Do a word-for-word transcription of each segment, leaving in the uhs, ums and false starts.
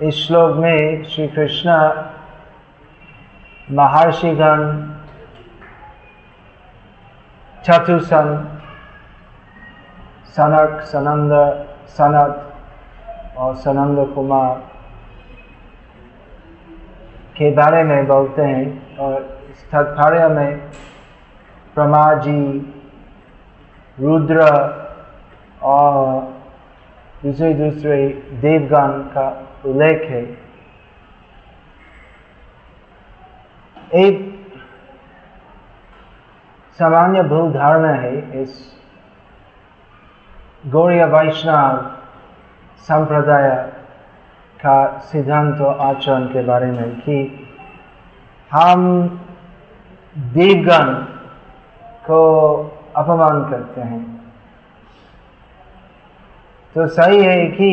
इस श्लोक में श्री कृष्ण महर्षिगण, चतुसन, सनक, सनंद, सनत और सनंद कुमार के बारे में बोलते हैं। और इस तात्पर्य में ब्रह्मा जी, रुद्र और दूसरे दूसरे देवगण का उल्लेख है। एक सामान्य भूल धारणा है इस गौड़ीय वैष्णव संप्रदाय का सिद्धांत और आचरण के बारे में कि हम देवगण को अपमान करते हैं। तो सही है कि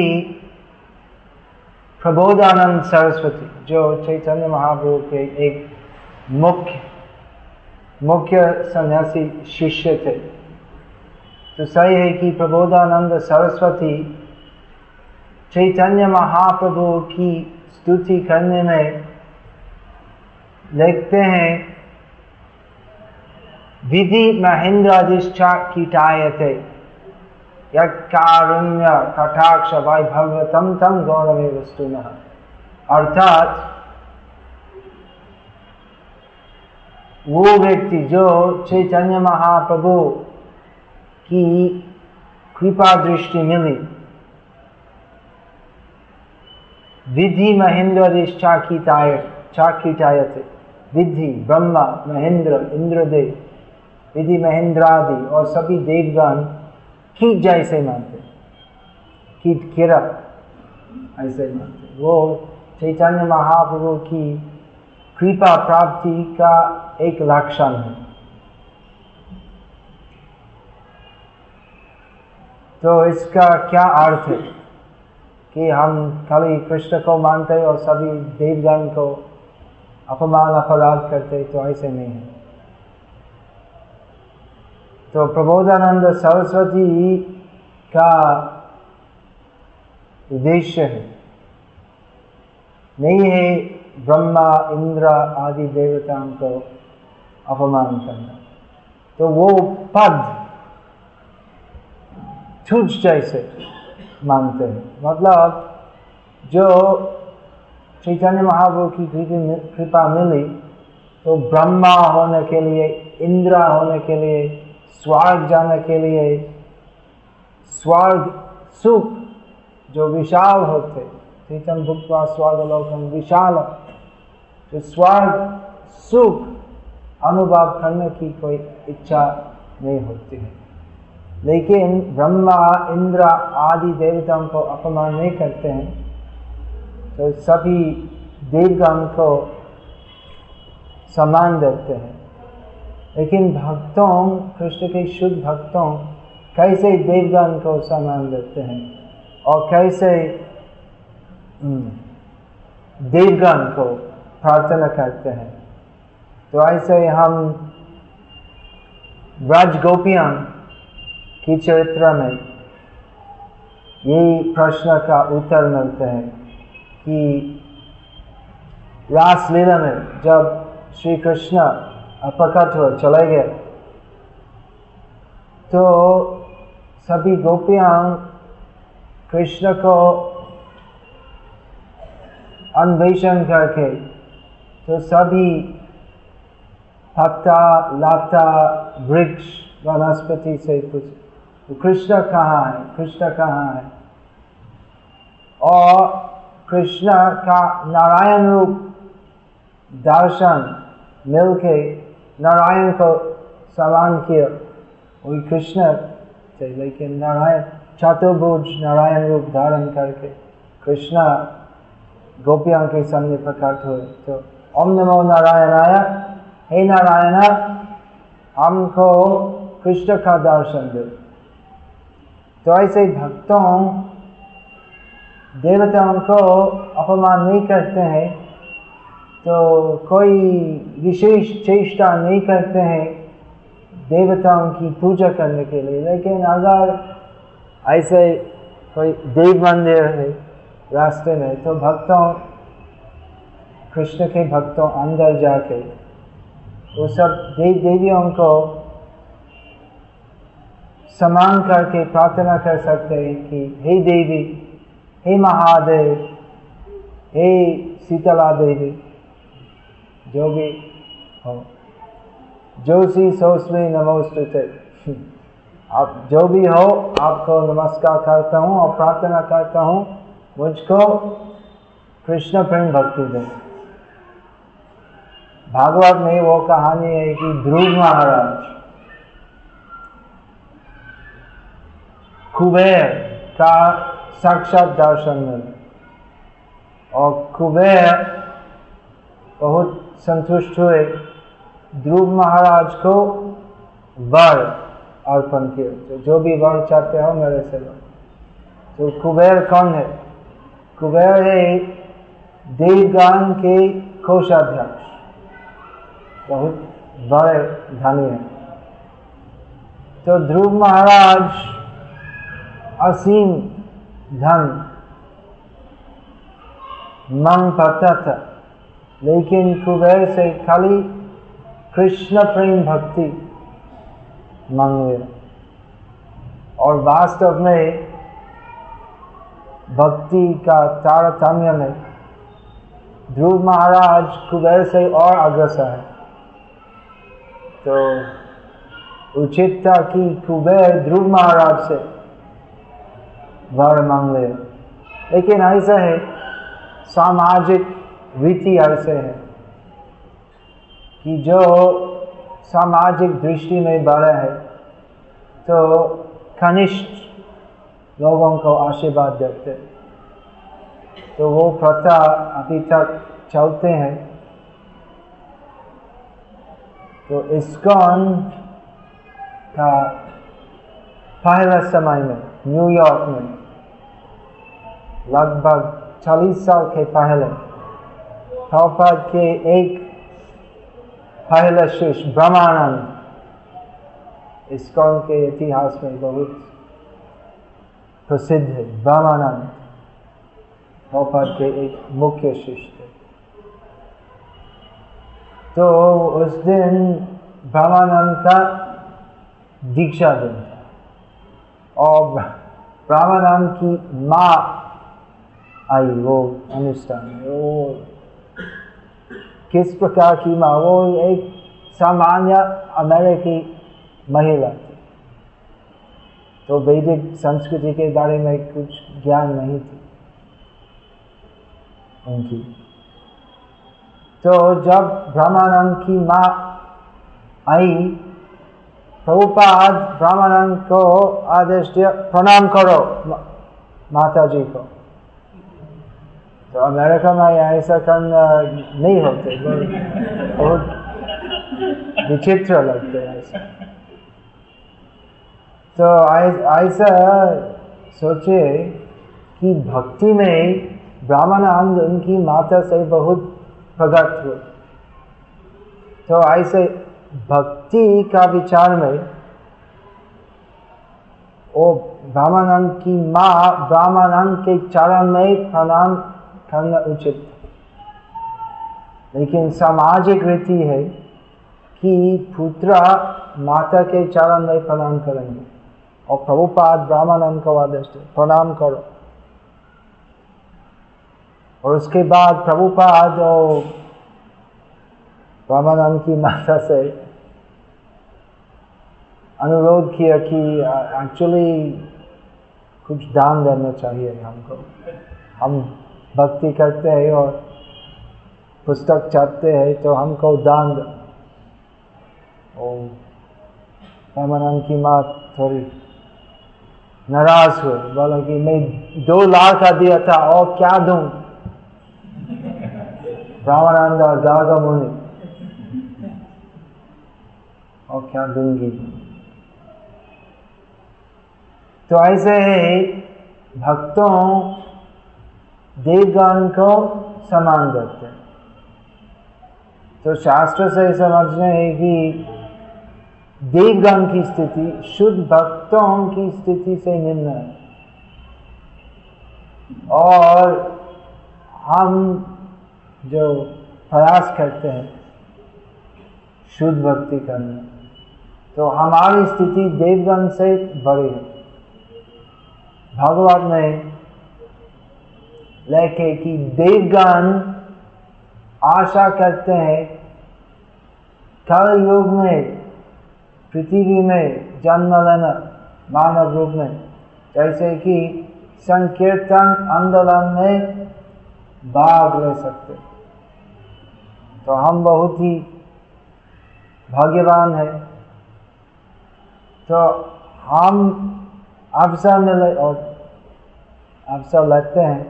प्रबोधानंद सरस्वती जो चैतन्य महाप्रभु के एक मुख्य मुख्य सन्यासी शिष्य थे, तो सही है कि प्रबोधानंद सरस्वती चैतन्य महाप्रभु की स्तुति करने में लिखते हैं, विधि महेंद्रादिश्चा कीटायते यत्कारुण्य कटाक्ष वैभवतम तम गौरवे वस्तुनः। अर्थात वो व्यक्ति जो चैतन्य महाप्रभु की कृपा दृष्टि मिली, विधि महेंद्रादिश्चा कीटाय चाकीटायते, विधि ब्रह्मा, महेंद्र, इंद्रदेव, विधि महेंद्रादि और सभी देवगण कीट जैसे मानते, कीट किरा ऐसे मानते। वो चैतन्य महाप्रभु की कृपा प्राप्ति का एक लक्षण है। तो इसका क्या अर्थ है कि हम खाली कृष्ण को मानते और सभी देवगण को अपमान अपराध करते? तो ऐसे नहीं है। तो प्रबोधानंद सरस्वती का उद्देश्य है नहीं है ब्रह्मा, इंद्र आदि देवताओं को अपमान करना। तो वो पद तुझ जैसे मानते हैं। मतलब जो चैतन्य महाप्रभु की कृपा मिली, तो ब्रह्मा होने के लिए, इंद्र होने के लिए, स्वर्ग जाने के लिए, स्वर्ग सुख जो विशाल होते, चैतन्य भुक्त्वा स्वर्गलोकम विशाल, तो स्वर्ग सुख अनुभव करने की कोई इच्छा नहीं होती है। लेकिन ब्रह्मा, इंद्र आदि देवताओं को अपमान नहीं करते हैं, तो सभी देवगण को सम्मान देते हैं। लेकिन भक्तों, कृष्ण के शुद्ध भक्तों कैसे देवगण को सम्मान देते हैं और कैसे देवगण को प्रार्थना करते हैं? तो ऐसे हम ब्रज गोपियां की चरित्र में यही प्रश्न का उत्तर मिलते हैं कि रासलीला में जब श्री कृष्ण प्रकट हो चले गए, तो सभी गोपियां कृष्ण को अन्वेषण करके, तो सभी पत्ता, लता, वृक्ष, वनस्पति से कुछ, तो कृष्ण कहाँ है, कृष्ण कहाँ है? और कृष्ण का नारायण रूप दर्शन मिलके नारायण को सलाम किया, वही कृष्ण थे। लेकिन नारायण चतुर्भुज नारायण रूप धारण करके कृष्ण गोपियों के सामने प्रकट हुए। तो ओम नमो नारायणाय, हे नारायण हमको कृष्ण का दर्शन दे। तो ऐसे भक्तों देवताओं को अपमान नहीं करते हैं, तो कोई विशेष चेष्टा नहीं करते हैं देवताओं की पूजा करने के लिए। लेकिन अगर ऐसे कोई देव मंदिर है रास्ते में, तो भक्तों कृष्ण के भक्तों अंदर जाके वो सब देव देवियों को समान करके प्रार्थना कर सकते हैं कि हे देवी, हे महादेव, हे शीतला देवी, जो भी हो, जोशी सोस्मी नमोस्तुते, आप जो भी हो आपको नमस्कार करता हूँ और प्रार्थना करता हूँ मुझको कृष्ण प्रेम भक्ति दे। भागवत में वो कहानी है कि ध्रुव महाराज कुबेर का साक्षात दर्शन मिला और कुबेर बहुत संतुष्ट हुए, ध्रुव महाराज को वर अर्पण किए, तो जो भी वर चाहते हो मेरे से लो। तो कुबेर कौन है? कुबेर है देवगण के कोषाध्यक्ष, बहुत बड़े धनी है। तो ध्रुव महाराज असीम धन मांग पाता था, लेकिन कुबेर से खाली कृष्ण प्रेम भक्ति मांगे। और वास्तव में भक्ति का तारतम्य में ध्रुव महाराज कुबेर से और अग्रसर है। तो उचित था कि कुबेर ध्रुव महाराज से वर मांग ले, लेकिन ऐसा है सामाजिक रीति ऐसे है कि जो सामाजिक दृष्टि में बड़ा है तो कनिष्ठ लोगों को आशीर्वाद देते, तो वो प्रथा अभी तक चलते हैं। तो इस्कॉन का पहला समय में न्यूयॉर्क में लगभग चालीस साल के पहले प्रभुपाद के एक पहला शिष्य ब्रह्मानंद, इस्कॉन के इतिहास में बहुत प्रसिद्ध है, ब्रह्मानंद प्रभुपाद के एक मुख्य शिष्य थे। तो उस दिन ब्रह्मानंद का दीक्षा दिन था और ब्रह्मानंद की माँ आई वो अनुष्ठान में। वो किस प्रकार की माँ? वो एक सामान्य अमेरिकी महिला थी, तो वैदिक संस्कृति के बारे में कुछ ज्ञान नहीं थी उनकी। तो जब ब्रह्मानंद की माँ आई, प्रभुपाद ब्रह्मानंद को आदेश दिया, प्रणाम करो माता जी को। तो अमेरिका में ऐसा करना नहीं होते, बहुत विचित्र लगते हैं ऐसा। तो ऐसा सोचे कि भक्ति में ब्रह्मानंद उनकी माता से बहुत प्रकट हुए। तो ऐसे भक्ति का विचार में वो ब्रह्मानंद की माँ ब्रह्मानंद के चरण में प्रणाम करना उचित, लेकिन सामाजिक रीति है कि पुत्र माता के चरण में प्रणाम करेंगे और प्रभुपाद ब्रह्मानंद को आदेश दे प्रणाम करो। और उसके बाद प्रभुपाद और ब्रह्मानंद की माता से अनुरोध किया कि एक्चुअली कुछ दान देना चाहिए हमको, हम भक्ति करते हैं और पुस्तक चाहते हैं, तो हमको दान दो। और ब्रह्मानंद की माँ थोड़ी नाराज हुए, बोला कि मैं दो लाख का दिया था और क्या दूं? ब्रह्मानंद और गागा मुनि, और क्या दूंगी? तो ऐसे ही भक्तों देवगण को समान देते हैं। तो शास्त्र से समझना है कि देवगण की स्थिति शुद्ध भक्तों की स्थिति से निम्न है। और हम जो प्रयास करते हैं शुद्ध भक्ति करने, तो हमारी स्थिति देवगण से बड़ी है। भगवत में लेके कि देवगण आशा करते हैं कल युग में पृथ्वी में जन्म लेना मानव रूप में, जैसे कि संकीर्तन आंदोलन में भाग ले सकते। तो हम बहुत ही भाग्यवान हैं। तो हम अवसर मिले और अवसर लेते हैं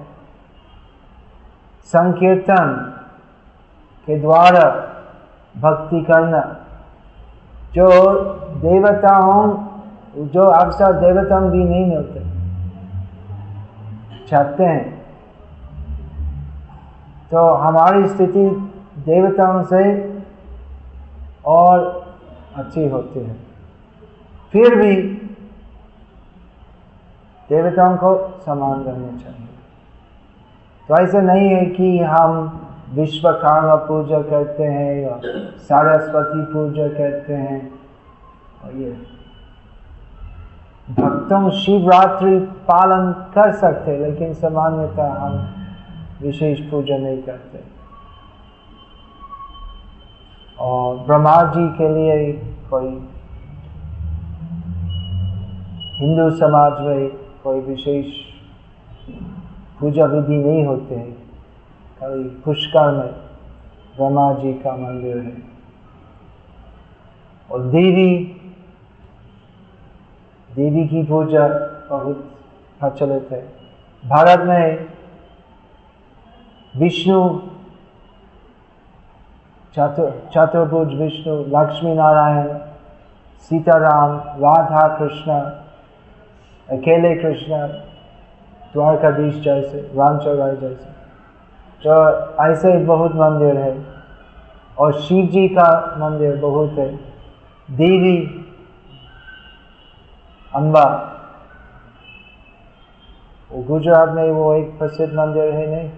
संकीर्तन के द्वारा भक्ति करना, जो देवताओं जो अवसर देवताओं भी नहीं मिलते चाहते हैं। तो हमारी स्थिति देवताओं से और अच्छी होती है। फिर भी देवताओं को सम्मान करना चाहिए। तो ऐसा नहीं है कि हम विश्वकर्मा पूजा करते हैं या सरस्वती पूजा करते हैं। और ये भक्तों शिवरात्रि पालन कर सकते, लेकिन सामान्यतः हम विशेष पूजा नहीं करते। और ब्रह्मा जी के लिए कोई हिंदू समाज में कोई विशेष पूजा विधि नहीं होते हैं। खाली पुष्कर में ब्रह्मा जी का मंदिर है। और देवी देवी की पूजा बहुत प्रचलित है। भारत में विष्णु चतुर चतुर्भुज विष्णु, लक्ष्मी नारायण, सीताराम, राधा कृष्ण, अकेले कृष्ण, द्वारकाधीश जैसे, रामचौराय जैसे, तो ऐसे बहुत मंदिर है। और शिव जी का मंदिर बहुत है। देवी अम्बा, वो गुजरात में वो एक प्रसिद्ध मंदिर है नहीं?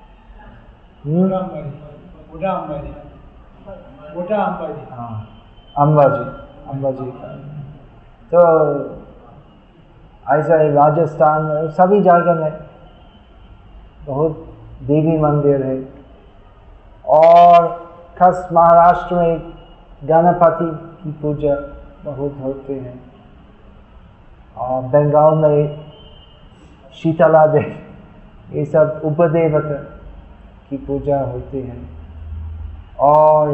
हाँ, अम्बा जी, अम्बा जी का। तो ऐसा ही राजस्थान में सभी जगह में बहुत देवी मंदिर है। और खास महाराष्ट्र में गणपति की पूजा बहुत होते हैं। और बंगाल में शीतला देवी, ये सब उपदेवता की पूजा होती है। और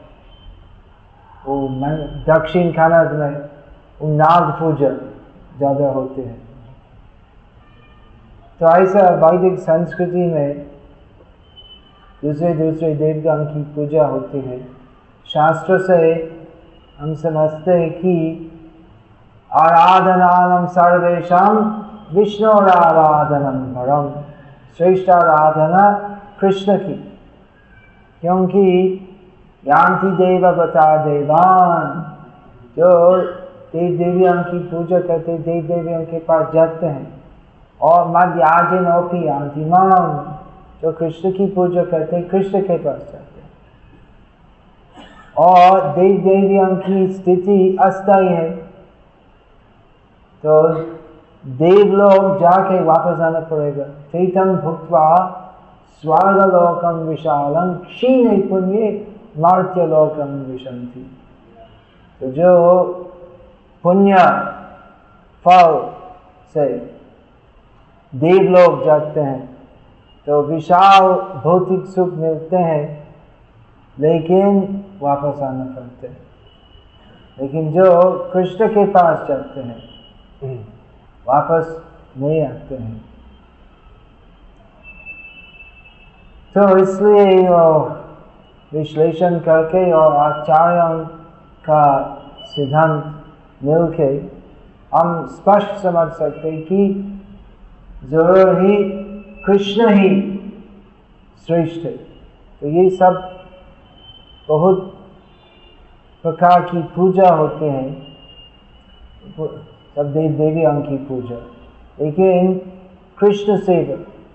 वो दक्षिण कन्नड़ में वो नाग पूजा ज़्यादा होते हैं। तो ऐसा वैदिक संस्कृति में दूसरे दूसरे देवगण की पूजा होती है। शास्त्र से हम समझते हैं कि आराधनानम सर्वेशम विष्णुराराधनम परम, श्रेष्ठ आराधना कृष्ण की, क्योंकि यान्ति देववता देवान, जो देव देवियों की पूजा करते देव देवियों के पास जाते हैं। और मध्याजिनोपि यान्ति माम, जो कृष्ण की पूजा करते कृष्ण के पास जाते हैं। और देव देवियों की स्थिति अस्थायी है, तो देवलोक जाके वापस आना पड़ेगा। चैतन भुक्त्वा स्वर्गलोकम विशालम क्षीणे पुण्ये मर्त्यलोकम विशन्ति। तो जो पुण्य फल से देवलोक जाते हैं तो विशाल भौतिक सुख मिलते हैं, लेकिन वापस आना पड़ता है। लेकिन जो कृष्ण के पास जाते हैं वापस नहीं आते हैं। तो इसलिए विश्लेषण करके और आचार्यों का सिद्धांत मिलके हम स्पष्ट समझ सकते हैं कि जरूर ही कृष्ण ही श्रेष्ठ है। तो ये सब बहुत प्रकार की पूजा होते हैं, सब देव देवियों की पूजा, लेकिन कृष्ण से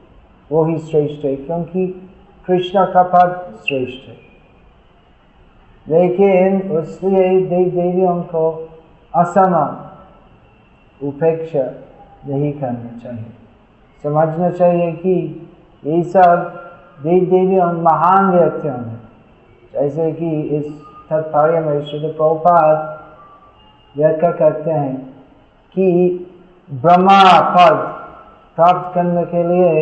वो ही श्रेष्ठ है, क्योंकि कृष्ण का पद श्रेष्ठ है। लेकिन उसलिए देव देवियों को असमान उपेक्षा नहीं करना चाहिए। समझना चाहिए कि ये सब देव देवियों महान व्यक्तियों हैं। जैसे कि इस तात्पर्य में श्रील प्रभुपाद व्याख्या करते हैं कि ब्रह्मा पद प्राप्त करने के लिए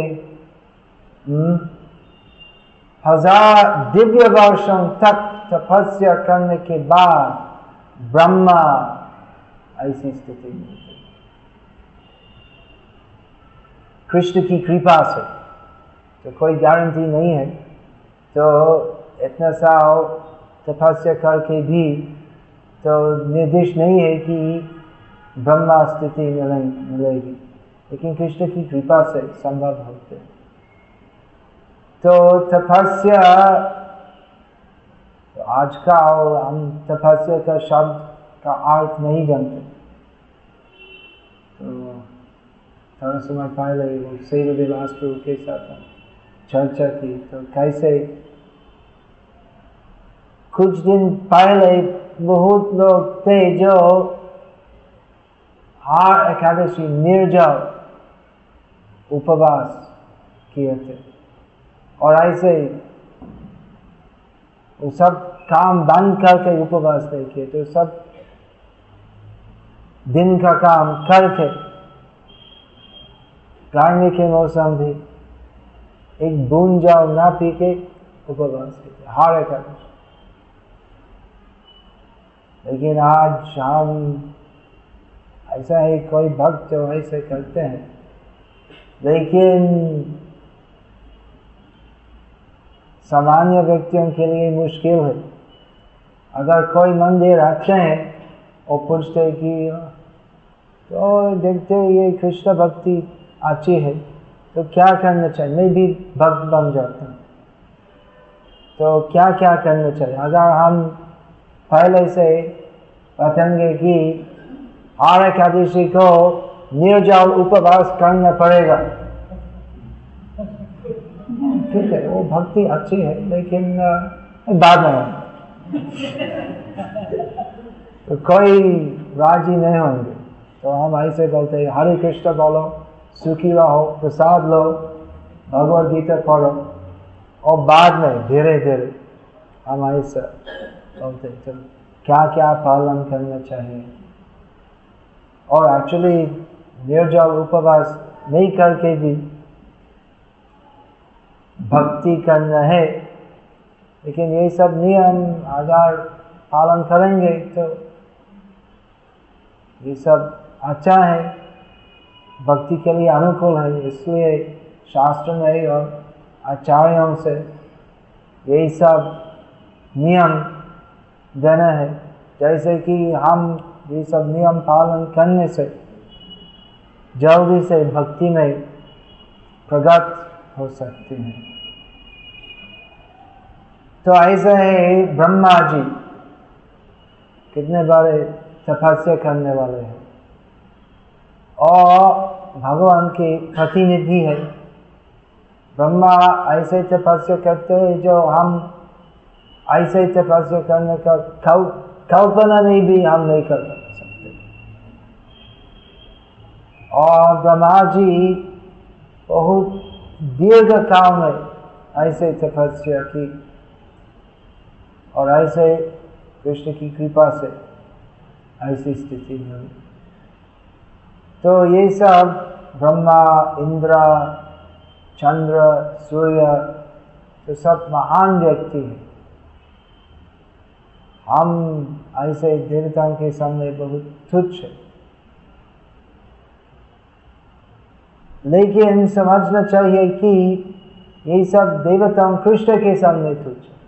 हजार दिव्य वर्षों तक तपस्या करने के बाद ब्रह्मा ऐसी स्थिति में कृष्ण की कृपा से, तो कोई गारंटी नहीं है। तो इतना साल तपस्या करके भी तो निर्दिष्ट नहीं है कि ब्रह्मा स्थिति मिलेगी, लेकिन कृष्ण की कृपा से संभव होते। तो तपस्या, तो आज का हम तपस्या का शब्द का अर्थ नहीं जानते। तो थोड़ा समय पहले वो सेवा विलास प्रभु के साथ चर्चा की, तो कैसे कुछ दिन पहले बहुत लोग थे जो हर एकादशी निर्जल उपवास किए थे, और ऐसे वो सब काम बंद करके उपवास नहीं किए, तो सब दिन का काम करके गर्मी के मौसम भी एक बूंद जल ना पी के उपवास किए हर एकादशी। लेकिन आज हम ऐसा है, कोई भक्त जो ऐसे करते हैं, लेकिन सामान्य व्यक्तियों के लिए मुश्किल है। अगर कोई मंदिर आते हैं और पूछते कि तो देखते ये कृष्ण भक्ति अच्छी है, तो क्या करना चाहिए, मैं भी भक्त बन जाता हूँ, तो क्या क्या करना चाहिए। अगर हम पहले से बताएंगे कि हर एकादशी को निर्जल उपवास करना पड़ेगा, ठीक है, वो भक्ति अच्छी है, लेकिन बाद में तो कोई राजी नहीं होंगे। तो हम ऐसे बोलते हैं हरे कृष्ण बोलो, सुखी रहो, प्रसाद लो, भगवद गीता पढ़ो, और बाद में धीरे धीरे हम ऐसा बोलते हैं चलो क्या क्या पालन करना चाहिए। और एक्चुअली निर्जल उपवास नहीं करके भी भक्ति करना है, लेकिन ये सब नियम अगर पालन करेंगे तो ये सब अच्छा है, भक्ति के लिए अनुकूल है। इसलिए शास्त्र में और आचार्यों से यही सब नियम देना है, जैसे कि हम ये सब नियम पालन करने से जल्दी से भक्ति में प्रगत हो सकते हैं। तो ऐसे है ब्रह्मा जी कितने बड़े तपस्या करने वाले हैं और भगवान के प्रतिनिधि है। ब्रह्मा ऐसे तपस्या करते हैं जो हम ऐसे तपस्या करने का कल्पना नहीं भी हम नहीं कर सकते। और ब्रह्मा जी बहुत दीर्घ काल में ऐसे तपस्या की और ऐसे कृष्ण की कृपा से ऐसी स्थिति मिली। तो ये सब ब्रह्मा, इंद्र, चंद्र, सूर्य तो सब महान व्यक्ति हैं। हम ऐसे देवताओं के सामने बहुत तुच्छ है, लेकिन समझना चाहिए कि ये सब देवताओं कृष्ण के सामने तुच्छ है।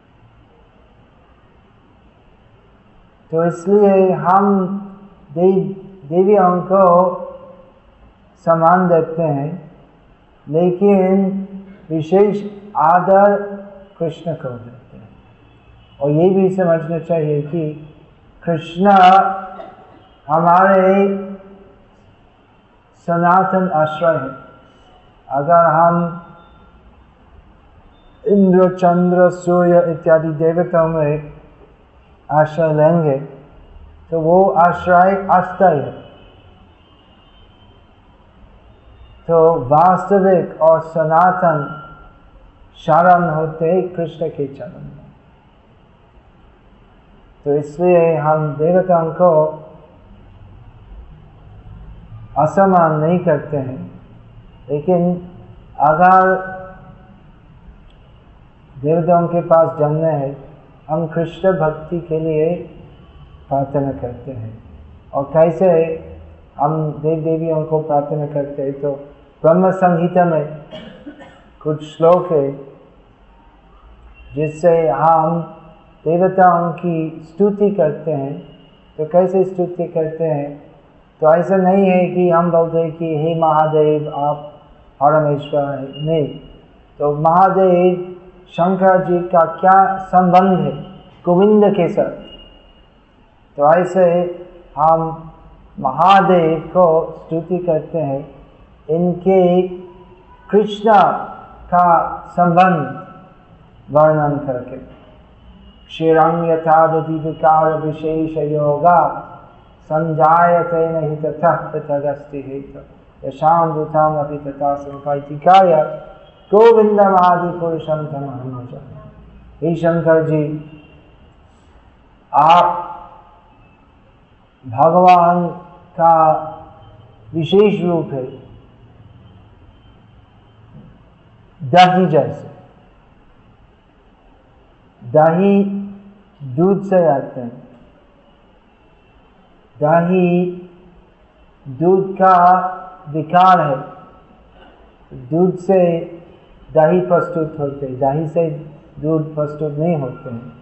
तो इसलिए हम देव देवियों को समान देखते हैं, लेकिन विशेष आदर कृष्ण को देते हैं। और ये भी समझना चाहिए कि कृष्ण हमारे सनातन आश्रय है। अगर हम इंद्र, चंद्र, सूर्य इत्यादि देवताओं में आश्रय लेंगे तो वो आश्रय अस्थायी है। तो वास्तविक और सनातन शरण होते कृष्ण के चरण में। तो इसलिए हम देवताओं को असमान नहीं करते हैं, लेकिन अगर देवताओं के पास जन्मे है, हम कृष्ण भक्ति के लिए प्रार्थना करते हैं। और कैसे हम देव देवियों को प्रार्थना करते हैं, तो ब्रह्म संहिता में कुछ श्लोक है जिससे हम देवताओं की स्तुति करते हैं। तो कैसे स्तुति करते हैं, तो ऐसा नहीं है कि हम बोलते हैं कि हे महादेव आप परमेश्वर है, नहीं। तो महादेव शंकर जी का क्या संबंध है गोविंद के साथ, तो ऐसे हम महादेव को स्तुति करते हैं इनके कृष्ण का संबंध वर्णन करके। क्षीरं यथा दधि विकार विशेष योगा संजायते नहि तथा पृथगस्ति हेतु यशामृतम् अपि तथा संकायिकाय गोविंदम आदि पुरुषं तमहं भजामि। हे शंकर जी, आप भगवान का विशेष रूप है, दही जैसे। दही दूध से आते हैं, दही दूध का विकार है, दूध से दही प्रस्तुत होते हैं, दही से दूध प्रस्तुत नहीं होते हैं।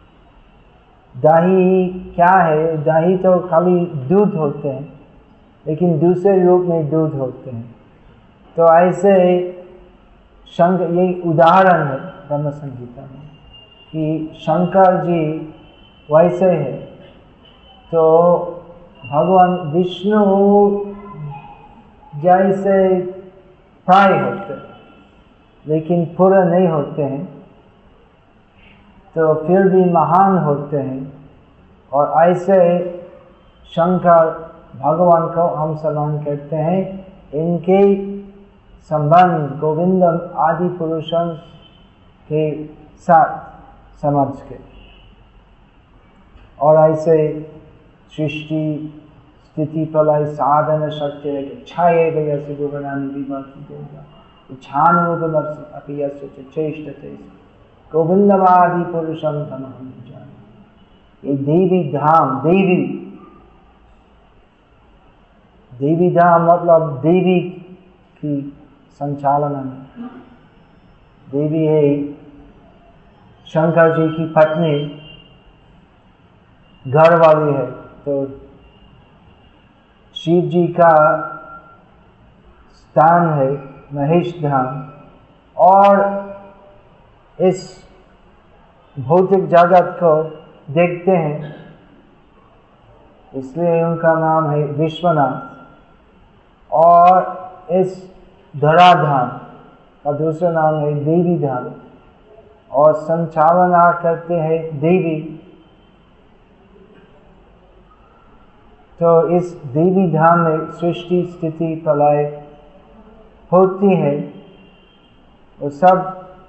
दही क्या है, दही तो खाली दूध होते हैं, लेकिन दूसरे रूप में दूध होते हैं। तो ऐसे शंकर, ये उदाहरण है ब्रह्म संहिता में कि शंकर जी वैसे है। तो भगवान विष्णु जैसे प्राय होते हैं, लेकिन पूरा नहीं होते हैं, तो फिर भी महान होते हैं। और ऐसे शंकर भगवान को हम समान करते हैं इनके संबंध गोविंद आदि पुरुषों के साथ समझ के। और ऐसे सृष्टि स्थिति प्रलय साधन शक्ति छाये गयसि भुवनानि विभाति देवा इच्छानुगमर्षि अपि यस्य च चेष्टते गोविंदमादि पुरुषं तमहं भजामि। ये देवी धाम, देवी देवी धाम मतलब देवी की संचालन में। देवी है शंकर जी की पत्नी, घर वाली है। तो शिव जी का स्थान है महेश धाम, और इस भौतिक जगत को देखते हैं, इसलिए उनका नाम है विश्वनाथ। और इस धराधाम का दूसरा नाम है देवी धाम, और संचालना करते हैं देवी। तो इस देवी धाम में सृष्टि स्थिति प्रलय होती है। वो सब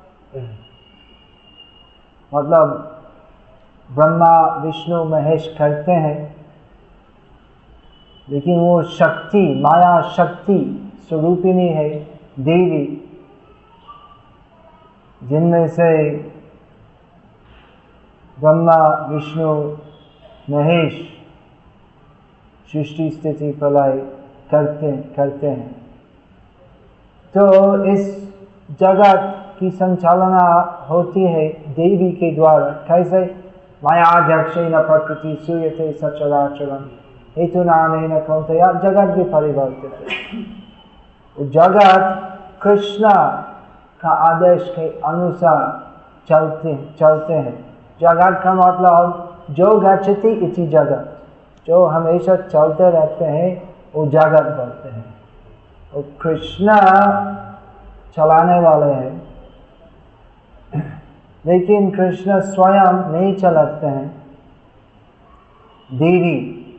मतलब ब्रह्मा विष्णु महेश करते हैं, लेकिन वो शक्ति, माया शक्ति स्वरूपिणी है देवी, जिनमें से ब्रह्मा विष्णु महेश सृष्टि स्थिति प्रलय करते करते हैं। तो इस जगत की संचालना होती है देवी के द्वारा। कैसे? मायाध्यक्षेन प्रकृति सूयते सचराचरम् हेतुनानेन कौन्तेय जगत भी परिवर्तित है। जगत कृष्ण का आदेश के अनुसार चलते चलते हैं। जगत का मतलब जो गच्छति इति जगत, जो हमेशा चलते रहते हैं वो जगत बोलते हैं। वो कृष्ण चलाने वाले हैं, लेकिन कृष्ण स्वयं नहीं चलाते हैं। देवी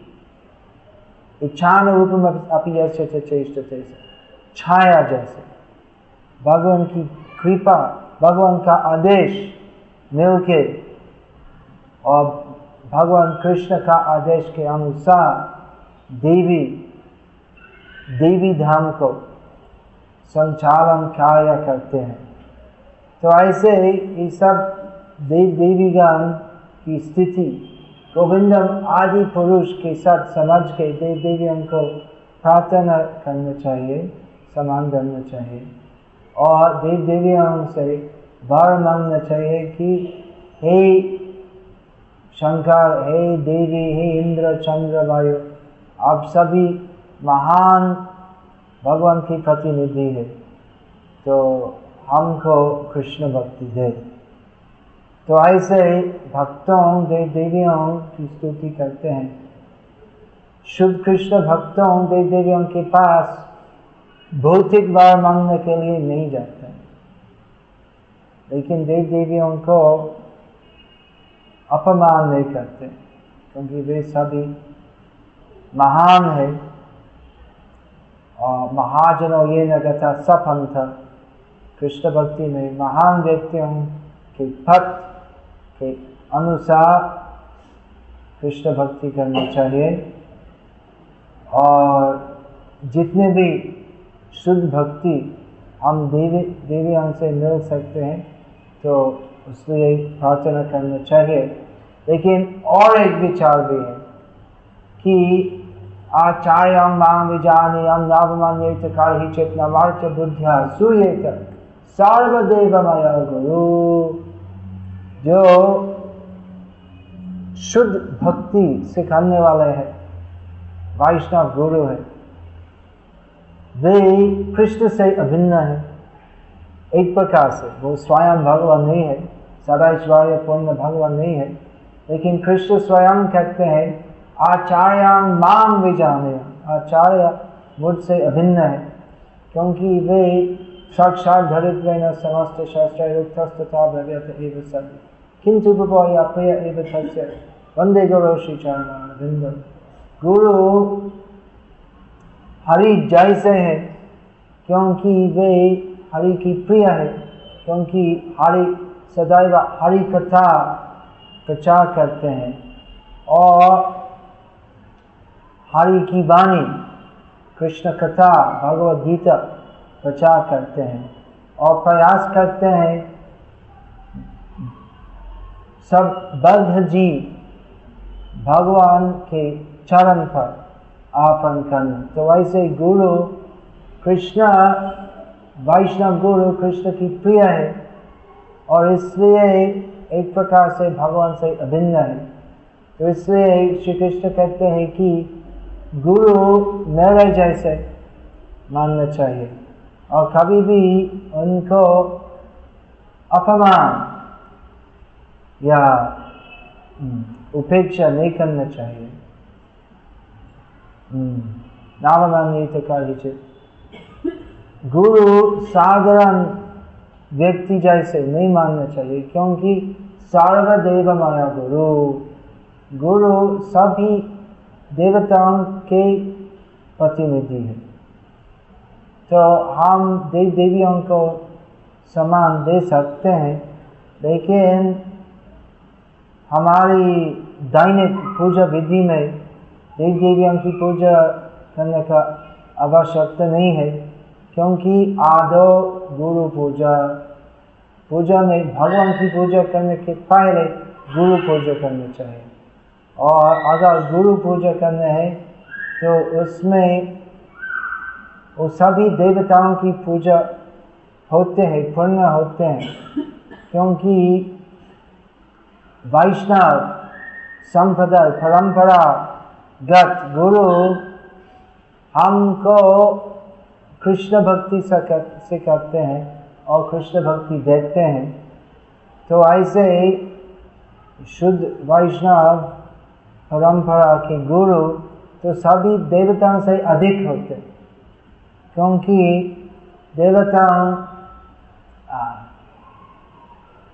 इच्छानुरूपम अपि यस्य च चेष्टते, छाया जैसे भगवान की कृपा, भगवान का आदेश मिलके और भगवान कृष्ण का आदेश के अनुसार देवी देवी धाम को संचालन कार्य करते हैं। तो ऐसे ये सब देव देवीगण की स्थिति गोविंदम आदि पुरुष के साथ समझ के देव देवियों को प्रार्थना करना चाहिए, सम्मान करना चाहिए और देव देवियों से वर मांगना चाहिए कि हे शंकर, हे देवी, हे इंद्र, चंद्र, वायु, आप सभी महान भगवान की प्रतिनिधि है, तो हमको कृष्ण भक्ति दे। तो ऐसे भक्तों देव देवियों की स्तुति करते हैं। शुद्ध कृष्ण भक्तों देव देवियों के पास भौतिक वर मांगने के लिए नहीं जाते हैं, लेकिन देव देवियों को अपमान नहीं करते, क्योंकि वे सभी महान है और महाजनों ये न गता सपंथ, कृष्ण भक्ति में महान व्यक्तियों के पथ के अनुसार कृष्ण भक्ति करनी चाहिए। और जितने भी शुद्ध भक्ति हम देवी देवियों से मिल सकते हैं तो उसलिए प्रार्थना करना चाहिए। लेकिन और एक विचार भी है कि आचार्यं मां विजानीयं नवमन्येत कार्हिचित् नवार्च बुद्ध्या सूयेत सर्वदेवमय गुरु। जो शुद्ध भक्ति सिखाने वाले हैं, वैष्णव गुरु है, वे कृष्ण से अभिन्न है। एक प्रकार से वो स्वयं भगवान नहीं है, सदाईश्वर्य पूर्ण भगवान नहीं है, लेकिन कृष्ण स्वयं कहते हैं आचार्यं मां विजानीयं, आचार्य मुझसे अभिन्न है, क्योंकि वे साक्षात धरित्वेन समस्त शास्त्रयुक्तस्तथा भव्यत एव सति किंतु प्रभोया प्रिय एव तस्य वंदे गुरु श्री चरणारविंदम। गुरु हरि जैसे है क्योंकि वे हरि की प्रिय है, क्योंकि हरि सदैव हरि कथा प्रचार करते हैं और हरि की वाणी कृष्ण कथा भगवद गीता प्रचार करते हैं और प्रयास करते हैं सब बद्ध जीव भगवान के चरण पर अर्पण करना। तो वैसे गुरु कृष्ण, वैष्णव गुरु कृष्ण की प्रिय है और इसलिए एक प्रकार से भगवान से अभिन्न है। तो इसलिए श्री कृष्ण कहते हैं कि गुरु मेरे जैसे मानना चाहिए और कभी भी उनको अपमान या उपेक्षा नहीं करना चाहिए। नावमान्येत कार्हिचित्, गुरु साधारण व्यक्ति जैसे नहीं मानना चाहिए, क्योंकि सर्वदेवमय गुरु, गुरु सभी देवताओं के प्रतिनिधि है। तो हम देव देवियों को सम्मान दे सकते हैं, लेकिन हमारी दैनिक पूजा विधि में देव देवियों की पूजा करने का आवश्यकता नहीं है, क्योंकि आदो गुरु पूजा पूजा में भगवान की पूजा करने के पहले गुरु पूजा करनी चाहिए। और अगर गुरु पूजा करना है तो उसमें वो सभी देवताओं की पूजा होते हैं, पूर्ण होते हैं, क्योंकि वैष्णव संप्रदाय परंपरा गत गुरु हमको कृष्ण भक्ति सिखाते हैं और कृष्ण भक्ति देते हैं। तो ऐसे शुद्ध वैष्णव परंपरा के गुरु तो सभी देवताओं से अधिक होते हैं, क्योंकि देवताओं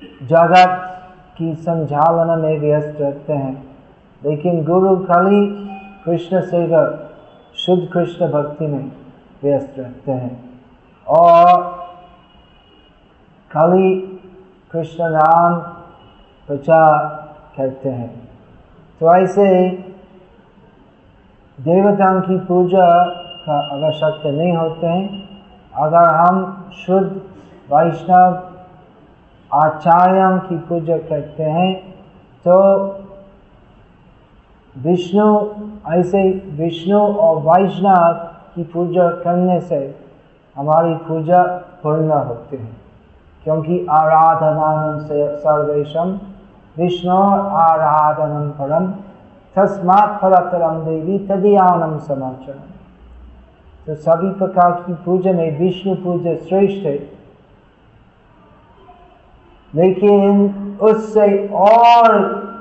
जगत की संचालन में व्यस्त रहते हैं, लेकिन गुरु खाली कृष्ण सेवा शुद्ध कृष्ण भक्ति में व्यस्त रहते हैं और खाली कृष्ण नाम प्रचार करते हैं। तो ऐसे देवताओं की पूजा का आवश्यकता नहीं होते हैं। अगर हम शुद्ध वैष्णव आचार्यों की पूजा करते हैं तो विष्णु ऐसे विष्णु और वैष्णव की पूजा करने से हमारी पूजा पूर्ण होती है, क्योंकि आराधनानं सर्वेशम विष्णु आराधनम परम तस्मात् परतरम देवी तदीयानम समाचरम। तो सभी प्रकार की पूजा में विष्णु पूजा श्रेष्ठ है, लेकिन उससे और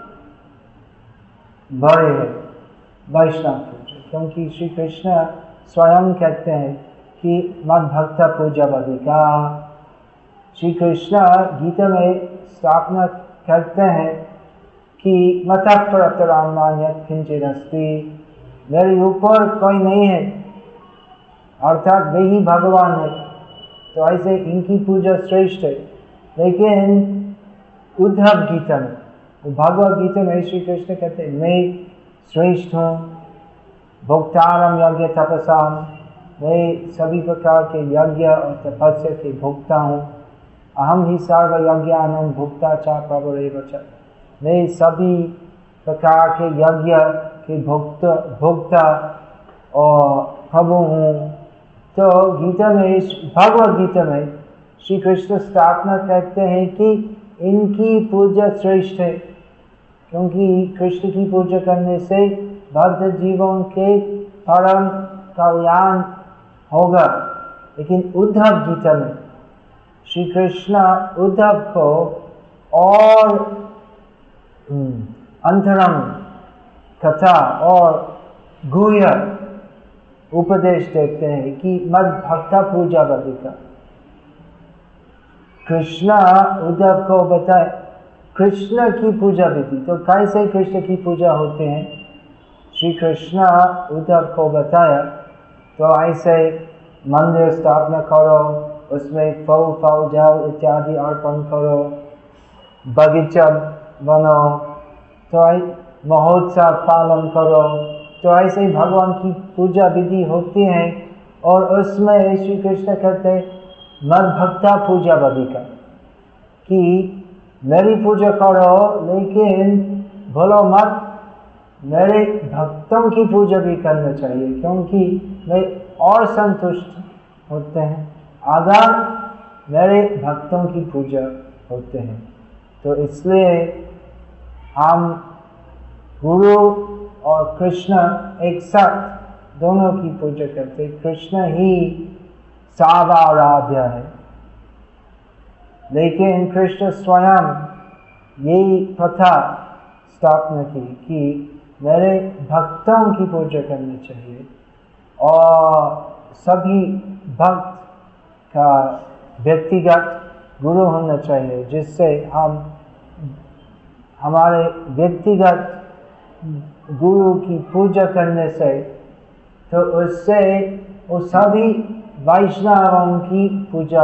बड़े है वैष्णव पूजा, क्योंकि श्री कृष्ण स्वयं कहते हैं कि मद भक्त पूजा बधिका। श्री कृष्ण गीता में स्थापना करते हैं कि मतः परतरं नान्यत् किंचित् अस्ति, मेरे ऊपर कोई नहीं है, अर्थात वे ही भगवान है। तो ऐसे इनकी पूजा श्रेष्ठ है। लेकिन उद्धव गीता में, भगवद गीता में श्री कृष्ण कहते हैं मैं श्रेष्ठ हूँ, भोक्तारम यज्ञ तपसाम, मैं सभी प्रकार के यज्ञ और तपस्या के भोक्ता हूँ। अहम ही सर्व यज्ञानां भोक्ता च प्रभुरेव च, मैं सभी प्रकार के यज्ञ के भोक्ता भोक्ता और प्रभु हूँ। तो गीता में, भगवद गीता में श्री कृष्ण स्थापना करते हैं कि इनकी पूजा श्रेष्ठ है, क्योंकि कृष्ण की पूजा करने से बद्ध जीवों के परम कल्याण होगा। लेकिन उद्धव गीता में श्री कृष्ण उद्धव को और अंतरंग कथा और गुह्य उपदेश देते हैं कि मद भक्त पूजा बधिका। कृष्ण उद्धव को बताए कृष्ण की पूजा विधि, तो कैसे कृष्ण की पूजा होते हैं श्री कृष्ण उद्धव को बताया। तो ऐसे मंदिर स्थापना करो, उसमें फल फल जल इत्यादि अर्पण करो, बगीचा बनो, तो महोत्सव पालन करो। तो ऐसे ही भगवान की पूजा विधि होती है और उसमें श्री कृष्ण कहते हैं मद भक्ता पूजा बधिका, कि मेरी पूजा करो लेकिन भूलो मत मेरे भक्तों की पूजा भी करना चाहिए, क्योंकि वे और संतुष्ट होते हैं अगर मेरे भक्तों की पूजा होते हैं। तो इसलिए हम गुरु और कृष्ण एक साथ दोनों की पूजा करते। कृष्ण ही सर्वाराध्य है, लेकिन कृष्ण स्वयं यही प्रथा स्थापना की कि मेरे भक्तों की पूजा करनी चाहिए और सभी भक्त का व्यक्तिगत गुरु होना चाहिए, जिससे हम हमारे व्यक्तिगत गुरु की पूजा करने से तो उससे वो सभी वैष्णवों की पूजा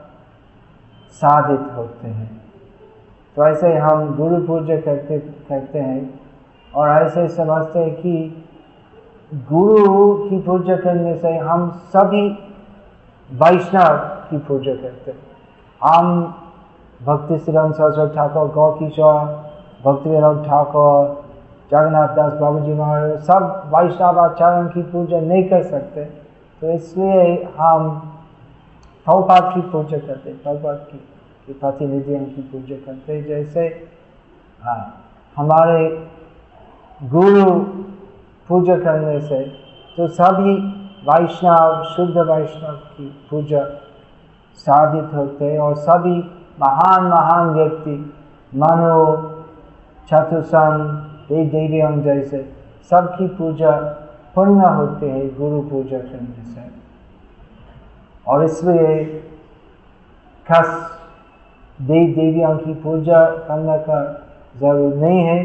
साधित होते हैं। तो ऐसे हम गुरु पूजा करते करते हैं और ऐसे समझते हैं कि गुरु की पूजा करने से हम सभी वैष्णव की पूजा करते हैं। हम भक्ति सिद्धांत सरस्वती ठाकुर, गौकिशोर, भक्ति विनोद ठाकुर, जगन्नाथ दास बाबू जी महाराज सब वैष्णव आचार्यों की पूजा नहीं कर सकते। तो इसलिए हम प्रभुपाद की पूजा करते, प्रभुपाद की की प्रतिनिधियों की पूजा करते। जैसे हाँ, हमारे गुरु पूजा करने से तो सभी वैष्णव शुद्ध वैष्णव की पूजा साधित होते हैं और सभी महान महान व्यक्ति मनु चतुसन देव देवियों जैसे सबकी पूजा पूर्ण होते हैं गुरु पूजा करने से। और इसलिए खास देव देवियों की पूजा करने का जरूर नहीं है।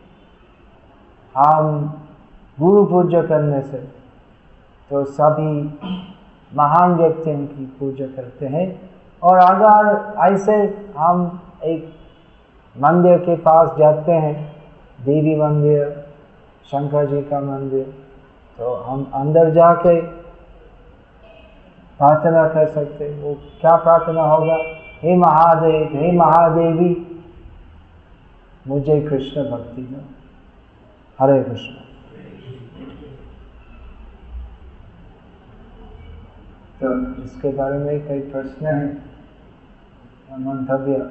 हम गुरु पूजा करने से तो सभी महान व्यक्तियों की पूजा करते हैं। और अगर ऐसे हम एक मंदिर के पास जाते हैं, देवी मंदिर, शंकर जी का मंदिर, तो हम अंदर जाके प्रार्थना कर सकते। वो क्या प्रार्थना होगा? हे महादेव, हे महादेवी, मुझे कृष्ण भक्ति दो। हरे कृष्ण। तो इसके बारे में कई प्रश्न हैं, मंतव्य।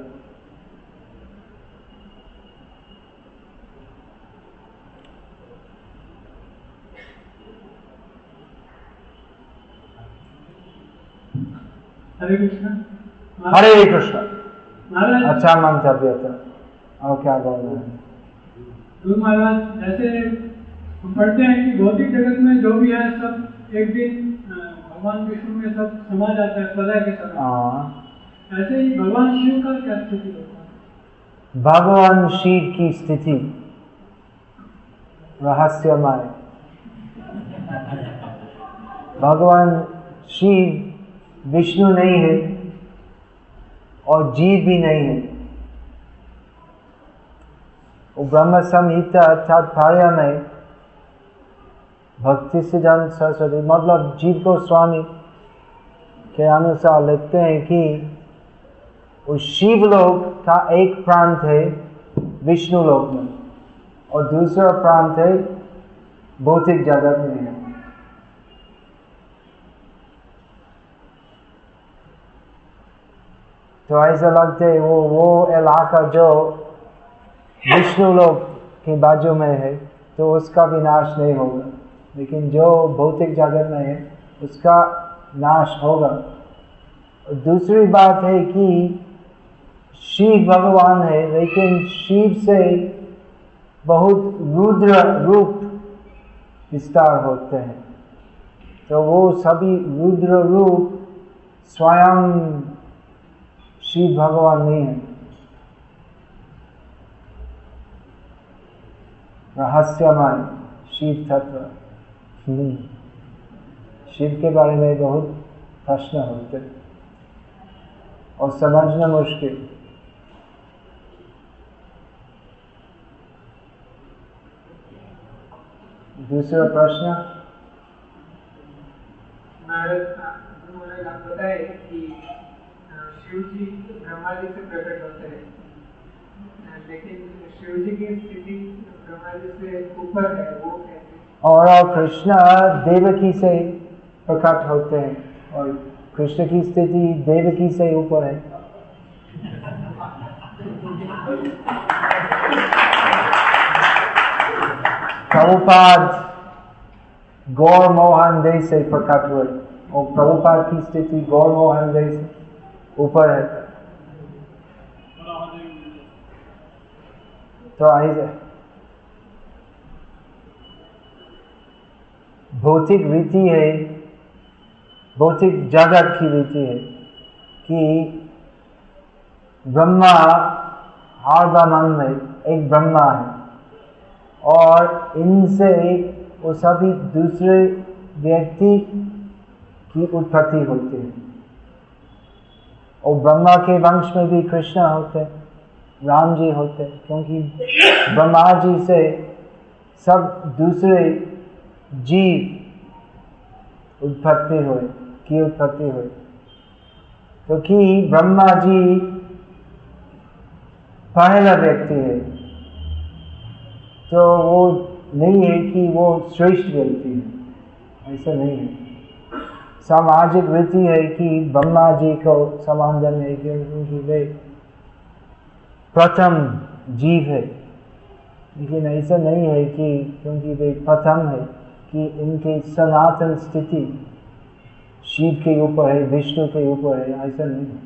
हरे कृष्ण। हरे कृष्ण। महाराज, अच्छा मंतव्य था। और क्या बोल रहे हैं? गुरु महाराज, जैसे हम पढ़ते हैं कि भौतिक जगत में जो भी है सब एक दिन भगवान विष्णु में सब समा जाता है प्रलय के समय। हाँ, ऐसे ही भगवान शिव का क्या स्थिति होता है? भगवान शिव की स्थिति रहस्यमय। भगवान शिव विष्णु नहीं है और जीव भी नहीं है। वो ब्रह्म संहिता तात्पर्य में भक्ति सिद्धांत सरस्वती मतलब जीव गोस्वामी के अनुसार लिखते हैं कि उस शिवलोक का एक प्रांत है विष्णु लोक में और दूसरा प्रांत है भौतिक जगत में है। तो ऐसा लगता है वो वो इलाका जो विष्णु लोक के बाजू में है तो उसका विनाश नहीं होगा, लेकिन जो भौतिक जगत में है उसका नाश होगा। और दूसरी बात है कि शिव भगवान है, लेकिन शिव से बहुत रुद्र रूप विस्तार होते हैं, तो वो सभी रुद्र रूप स्वयं शिव भगवान नहीं है। रहस्यमय शिव तत्व। शिव के बारे में बहुत प्रश्न होते और समझना मुश्किल। दूसरा प्रश्न। आप बताए कि शिव जी ब्रह्मा जी से प्रकट होते हैं, लेकिन शिव जी की स्थिति ब्रह्मा जी से ऊपर है, वो कैसे? और कृष्ण देवकी से प्रकट होते हैं और कृष्ण की स्थिति देवकी से ऊपर है। प्रभुपाद गौर मोहन दे से प्रकट हुए और प्रभुपाद की स्थिति गौर मोहन दे से ऊपर है। तो ऐसे भौतिक रीति है, भौतिक जगत की रीति है कि ब्रह्मा हर ब्रह्मांड में एक ब्रह्मा है और इनसे वो सभी दूसरे व्यक्ति की उत्पत्ति होती है। और ब्रह्मा के वंश में भी कृष्ण होते, राम जी होते, क्योंकि ब्रह्मा जी से सब दूसरे जीव उत्पत्ति हुए की उत्पत्ति हुई, क्योंकि ब्रह्मा जी पहला व्यक्ति है, तो वो नहीं है कि वो श्रेष्ठ व्यक्ति है, ऐसा नहीं है। सामाजिक रीति है कि ब्रह्मा जी को सम्मान देने क्योंकि वे प्रथम जीव है, लेकिन ऐसा नहीं है कि क्योंकि वे प्रथम है कि इनकी सनातन स्थिति शिव के ऊपर है, विष्णु के ऊपर है, ऐसा नहीं है।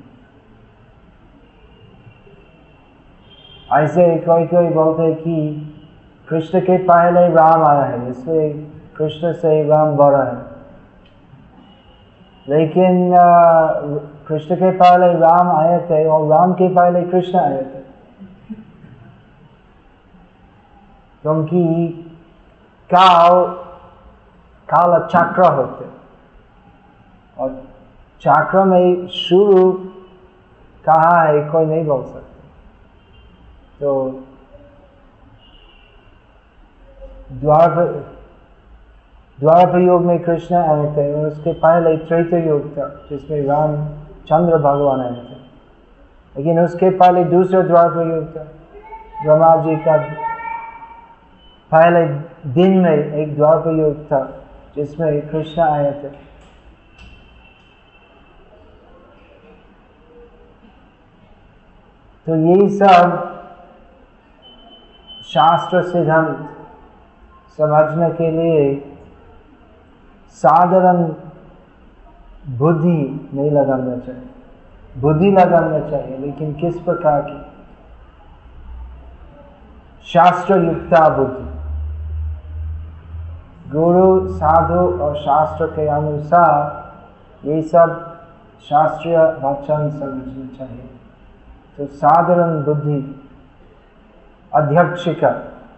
ऐसे कोई कोई बोलते हैं कि कृष्ण के पहले राम आया है, इसलिए कृष्ण से राम बड़ा है, लेकिन कृष्ण के पहले राम आए थे और राम के पहले कृष्ण आए थे, क्योंकि काल काल चक्र होते और चक्र में शुरू कहाँ है कोई नहीं बोल सकता। तो द्वापर द्वापर युग में कृष्ण आए थे और उसके पहले त्रेता युग था जिसमें रामचंद्र भगवान आए थे, लेकिन उसके पहले दूसरा द्वापर युग था। ब्रह्मा जी का पहले दिन में एक द्वापर युग था जिसमें कृष्ण आए थे। तो ये सब शास्त्र सिद्धांत समझने के लिए साधारण बुद्धि नहीं लगाना चाहिए, बुद्धि लगाना चाहिए, लेकिन किस प्रकार की? शास्त्र युक्ता बुद्धि। गुरु साधु और शास्त्र के अनुसार ये सब शास्त्रीय वचन समझना चाहिए। तो साधारण बुद्धि अध्यक्षिका,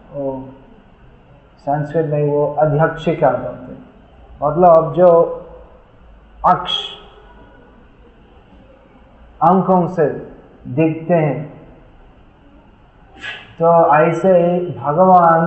संस्कृत में वो अध्यक्षिका बोलते, मतलब जो अक्ष अंकों से दिखते हैं। तो ऐसे भगवान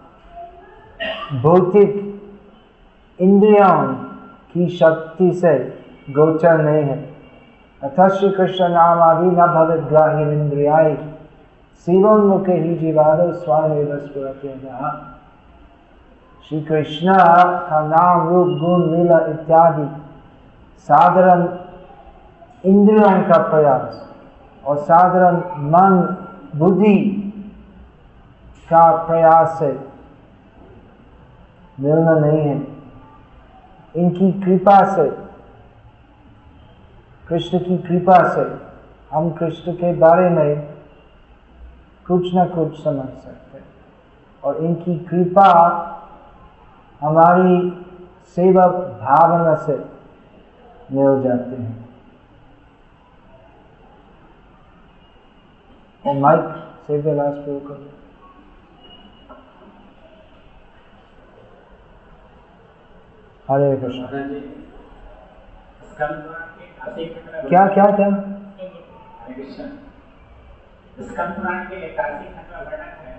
भौतिक इंद्रियों की शक्ति से गोचर नहीं है। अतः श्री कृष्ण नाम आदि न भवेत ग्राह्य इंद्रियाय शिवोन्मुखे ही जीवादो स्वामेव स्फुरत्यः। श्री कृष्ण का नाम रूप गुण लीला इत्यादि साधारण इंद्रियों का प्रयास और साधारण मन बुद्धि का प्रयास से मिलना नहीं है। इनकी कृपा से, कृष्ण की कृपा से हम कृष्ण के बारे में कुछ न कुछ समझ सकते हैं और इनकी कृपा हमारी सेवा भावना से मिल जाते हैं। और माइक से लास्ट पे कर हरे कृष्ण। क्या क्या क्या हरे कृष्ण। स्कंद पुराण के इक्यासी खंड में वर्णन है,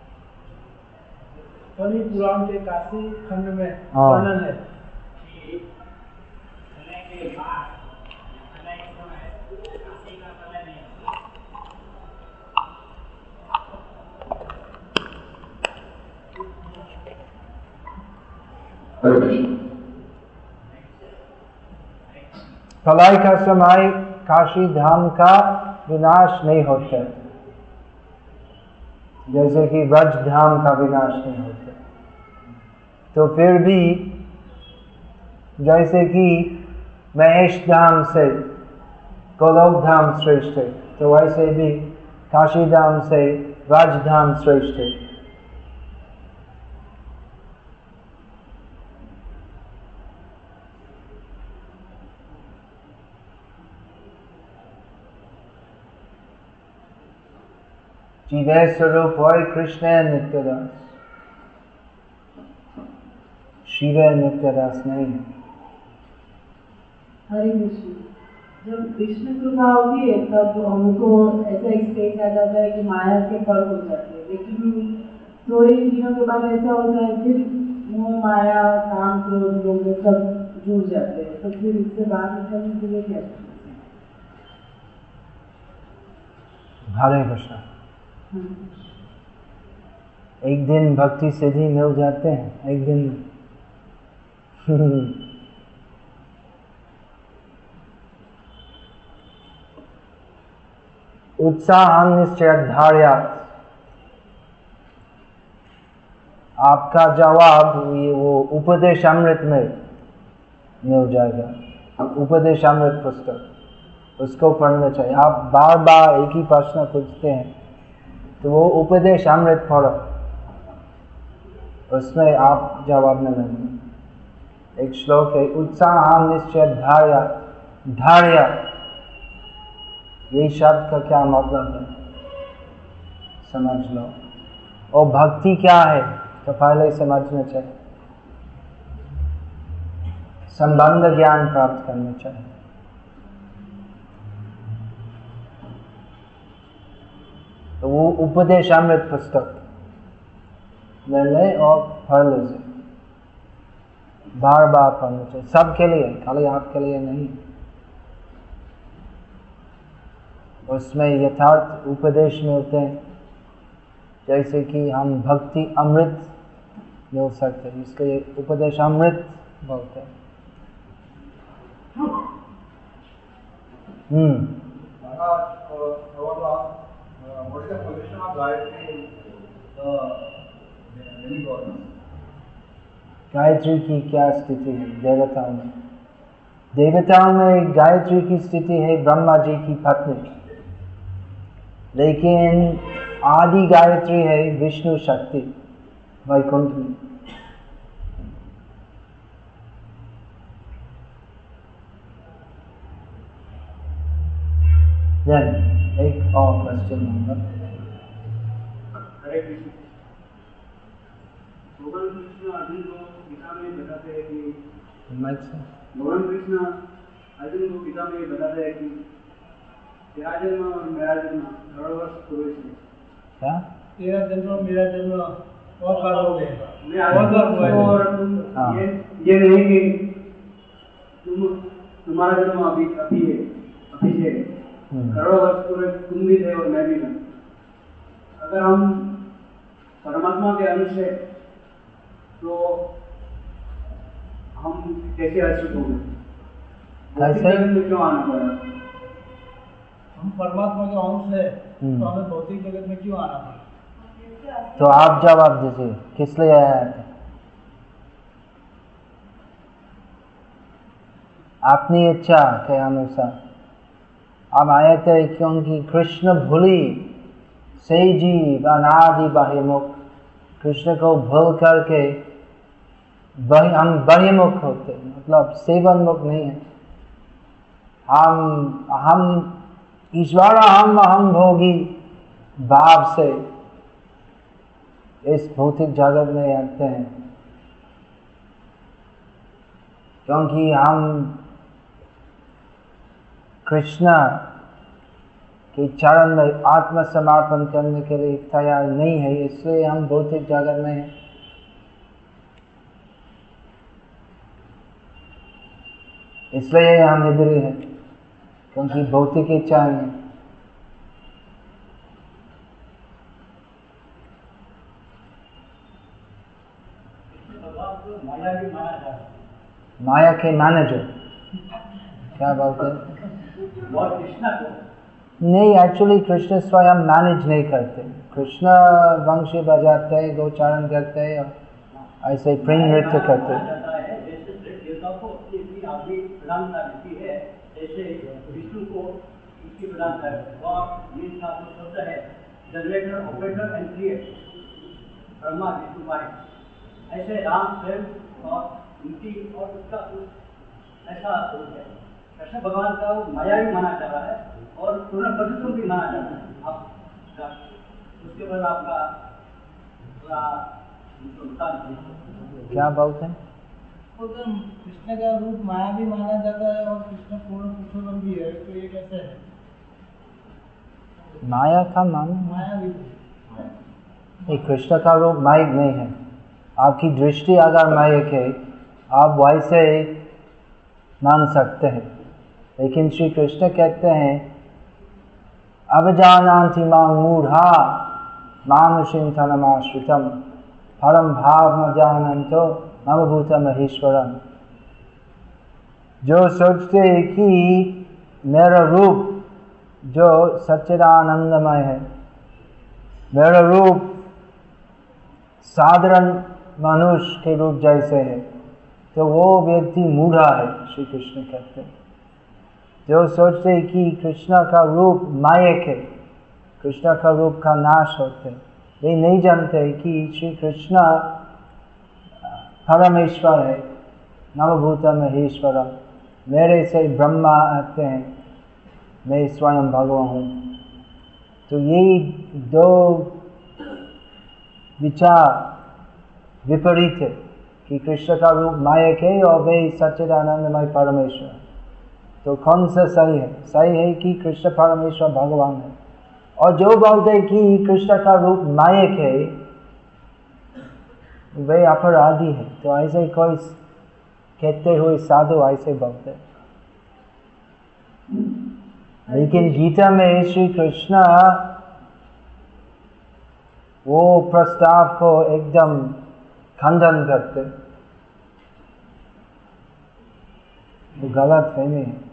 शनि पुराण के इक्यासी खंड में हाँ। वर्णन है कि समय के बाद समय के समय काशी का समय नहीं होता। हरे कृष्ण। प्रलय का समय काशी धाम का विनाश नहीं होता, जैसे कि ब्रज धाम का विनाश नहीं होता। तो फिर भी जैसे कि महेश धाम से गोलोक धाम श्रेष्ठ है, तो वैसे भी काशी धाम से ब्रज धाम श्रेष्ठ है। जीवे स्वरूप होय कृष्ण नित्यदास, शिवे नित्यदास नहीं। हरे कृष्ण। जब कृष्ण कृपा होती है तब हमको ऐसा स्टेज आ जाता है कि माया के पर हो जाते हैं, लेकिन थोड़े ही दिनों के बाद ऐसा होता है फिर मोह माया काम क्रोध लोग सब जुड़ जाते हैं। तो फिर इससे बाहर निकलने के लिए क्या करते हैं? हरे कृष्ण। एक दिन भक्ति सिद्धि मिल जाते हैं, एक दिन उत्साह निश्चय धार्या। आपका जवाब ये वो उपदेश अमृत में मिल जाएगा। उपदेश अमृत पुस्तक, उसको पढ़ना चाहिए। आप बार बार एक ही प्रश्न पूछते हैं तो वो उपदेश अमृत पढ़ो, उसमें आप जवाब न लेंगे। एक श्लोक है, उत्साह निश्चय धार्या धार्या ये शब्द का क्या मतलब है समझ लो। और भक्ति क्या है तो पहले समझना चाहिए, संबंध ज्ञान प्राप्त करना चाहिए। तो वो उपदेश अमृत पुस्तक ले ले और पढ़ लीजिए, बार बार पढ़ना चाहिए, सबके लिए, खाली आपके लिए नहीं। उसमें यथार्थ उपदेश मिलते हैं, जैसे कि हम भक्ति अमृत मिल सकते हैं, इसलिए उपदेश अमृत बोलते हैं। हम्म what is the position of Gayatri in the demigods? Gayatri की क्या स्थिति है देवताओं में? देवताओं में गायत्री की स्थिति है ब्रह्मा जी की पत्नी, लेकिन आदि गायत्री है विष्णु शक्ति वैकुंठ में। Then, एक और क्वेश्चन होगा। हरे कृष्ण। भगवान कृष्ण अर्जुन को गीता में बताते हैं कि माइक से भगवान कृष्ण अर्जुन को गीता में बताते हैं कि तेरा जन्म और मेरा जन्म हर वर्ष पूर्व से क्या तेरा जन्म और मेरा जन्म और बार हो गए, मैं आगे और हाँ। ये ये नहीं कि तुम तुम्हारा जन्म अभी अभी है अभी से करोड़ों वर्ष पूर्व तुम भी थे और मैं भी हूँ। अगर हम परमात्मा के अंश है तो हम कैसे अच्युत होंगे? कैसे? में क्यों आना पड़ा? हम परमात्मा के अंश है हम्म। तो हमें भौतिक जगत में क्यों आना पड़ा? तो आप जवाब दीजिए, किस लिए आया था? अपनी इच्छा के अनुसार अब आए थे, क्योंकि कृष्ण भूली से जीव अनादि बहिर्मुख, कृष्ण को भूल करके बहि, हम बहिर्मुख होते, मतलब सेवनमुख नहीं है। हम हम ईश्वर हम हम भोगी भाव से इस भौतिक जगत में रहते हैं, क्योंकि हम कृष्ण के चरण में आत्मसमर्पण करने के लिए तैयार नहीं है, इसलिए हम भौतिक जगत में हैं। इसलिए हम इधर ही हैं, क्योंकि भौतिक इच्छाएं हैं। माया के मैनेजर क्या बोलते हैं? नहीं, एक्चुअली कृष्ण स्वयं मैनेज नहीं करते। कृष्ण वंशी बजाते हैं, गोचारण करते हैं, ऐसे प्रेम नृत्य करते हैं। विष्णु को इसकी प्रधानता है और ये शब्द है generator operator and creator Brahma Vishnu माया। ऐसे राम स्वयं और उनकी और उसका ऐसा रूप है। कृष्ण भगवान का माया भी माना जा रहा है और पूर्ण प्रभुत्व भी माना जा रहा है। आप उसके बाद आपका थोड़ा क्या बोलते हैं? कृष्ण का रूप माया भी माना जाता है और कृष्ण पूर्ण पुरुषोत्तम भी है, तो ये कैसे है? माया का मान माया भी नहीं, कृष्ण का रूप माइक नहीं है। आपकी दृष्टि अगर माइक है, आप वैसे मान सकते हैं, लेकिन श्री कृष्ण कहते हैं अवजानान्ति मां मूढ़ा मानुषीं तनमाश्रितम् परम भाव न जानन्तो मम भूत महेश्वरम। जो सोचते हैं कि मेरा रूप जो सच्चिदानंदमय है, मेरा रूप साधारण मनुष्य के रूप जैसे है, तो वो व्यक्ति मूढ़ा है, श्री कृष्ण कहते हैं। जो सोचते हैं कि कृष्ण का रूप मायक है, कृष्ण का रूप का नाश होते, ये नहीं जानते कि श्री कृष्ण परमेश्वर है, नवभूत महेश्वरम। मेरे से ब्रह्मा आते हैं, मैं स्वयं भगवान हूँ। तो यही दो विचार विपरीत है कि कृष्ण का रूप मायक है और वे सच्चिदानंदमय परमेश्वर। तो कौन सा सही है? सही है कि कृष्ण परमेश्वर भगवान है। और जो बोलते हैं कि कृष्ण का रूप मायक है वे अपराधी है। तो ऐसे कोई कहते हुए साधु ऐसे बोलते। लेकिन गीता में श्री कृष्ण वो प्रस्ताव को एकदम खंडन करते। वो गलत फहमी है।